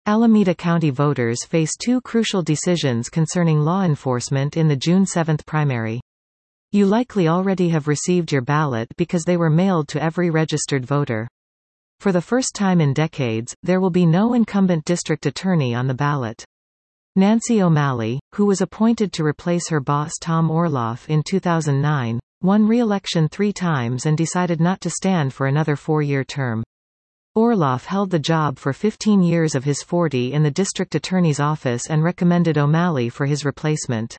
Alameda County voters face two crucial decisions concerning law enforcement in the June 7 primary. You likely already have received your ballot because they were mailed to every registered voter. For the first time in decades, there will be no incumbent district attorney on the ballot. Nancy O'Malley, who was appointed to replace her boss Tom Orloff in 2009, won re-election 3 times and decided not to stand for another 4-year term. Orloff held the job for 15 years of his 40 in the district attorney's office and recommended O'Malley for his replacement.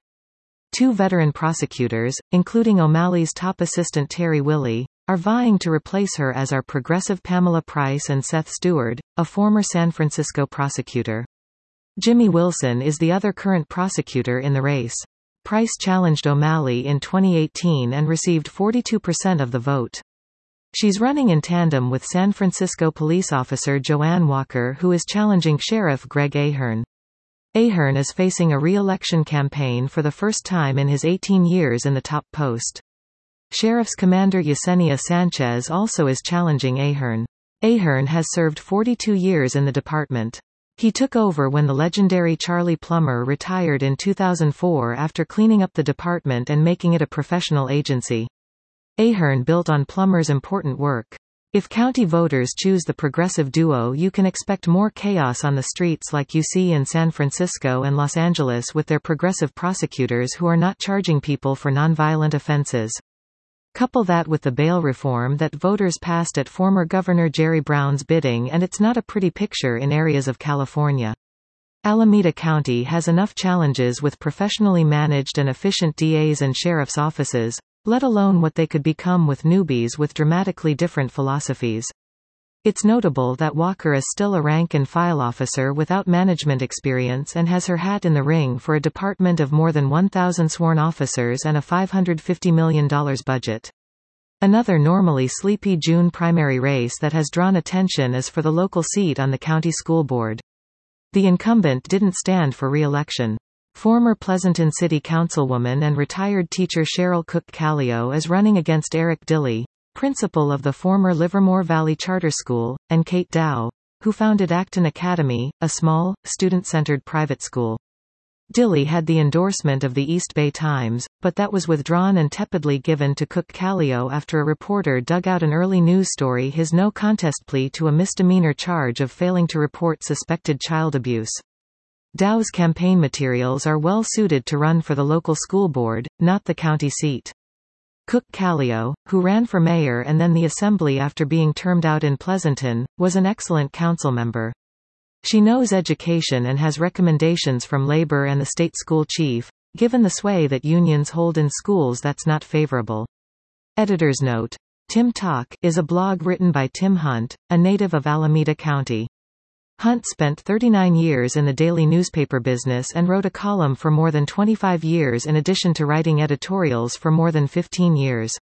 2 veteran prosecutors, including O'Malley's top assistant Terry Willey, are vying to replace her, as are progressive Pamela Price and Seth Stewart, a former San Francisco prosecutor. Jimmy Wilson is the other current prosecutor in the race. Price challenged O'Malley in 2018 and received 42% of the vote. She's running in tandem with San Francisco police officer Joanne Walker, who is challenging Sheriff Greg Ahern. Ahern is facing a re-election campaign for the first time in his 18 years in the top post. Sheriff's Commander Yesenia Sanchez also is challenging Ahern. Ahern has served 42 years in the department. He took over when the legendary Charlie Plummer retired in 2004 after cleaning up the department and making it a professional agency. Ahern built on Plummer's important work. If county voters choose the progressive duo, you can expect more chaos on the streets like you see in San Francisco and Los Angeles with their progressive prosecutors who are not charging people for nonviolent offenses. Couple that with the bail reform that voters passed at former Governor Jerry Brown's bidding and it's not a pretty picture in areas of California. Alameda County has enough challenges with professionally managed and efficient DAs and sheriff's offices, let alone what they could become with newbies with dramatically different philosophies. It's notable that Walker is still a rank-and-file officer without management experience and has her hat in the ring for a department of more than 1,000 sworn officers and a $550 million budget. Another normally sleepy June primary race that has drawn attention is for the local seat on the county school board. The incumbent didn't stand for re-election. Former Pleasanton City Councilwoman and retired teacher Cheryl Cook Callio is running against Eric Dilley, principal of the former Livermore Valley Charter School, and Kate Dow, who founded Acton Academy, a small, student-centered private school. Dilley had the endorsement of the East Bay Times, but that was withdrawn and tepidly given to Cook Callio after a reporter dug out an early news story, his no-contest plea to a misdemeanor charge of failing to report suspected child abuse. Dow's campaign materials are well suited to run for the local school board, not the county seat. Cook Callio, who ran for mayor and then the assembly after being termed out in Pleasanton, was an excellent council member. She knows education and has recommendations from labor and the state school chief. Given the sway that unions hold in schools, that's not favorable. Editor's note. Tim Talk is a blog written by Tim Hunt, a native of Alameda County. Hunt spent 39 years in the daily newspaper business and wrote a column for more than 25 years in addition to writing editorials for more than 15 years.